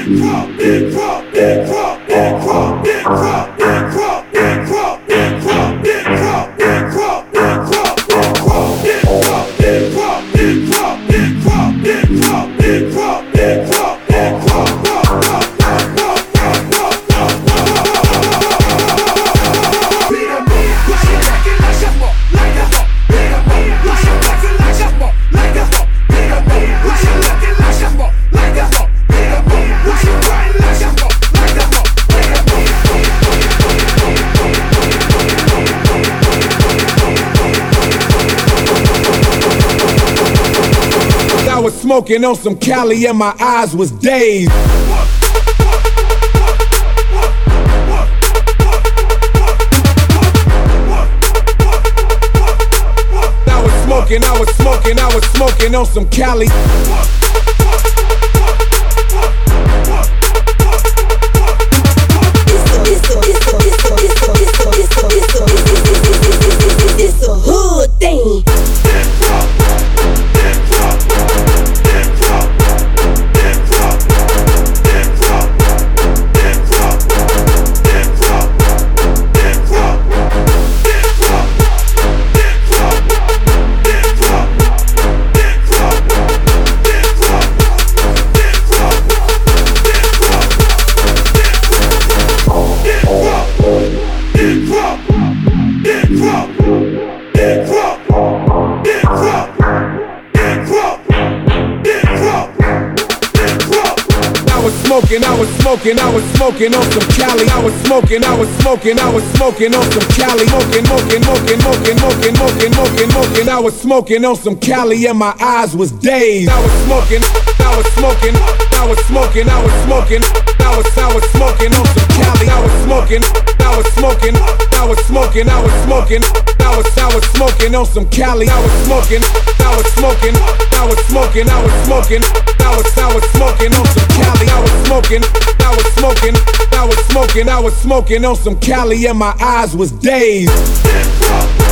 Smoking on some Cali and my eyes was dazed. I was smoking on some Cali. It's a hood thing. I was smoking on some Cali. I was smoking on some Cali. I was smoking on some Cali and my eyes was dazed. I was smoking on some Cali. I was smoking on some Cali. I was smoking on some Cali and my eyes was dazed.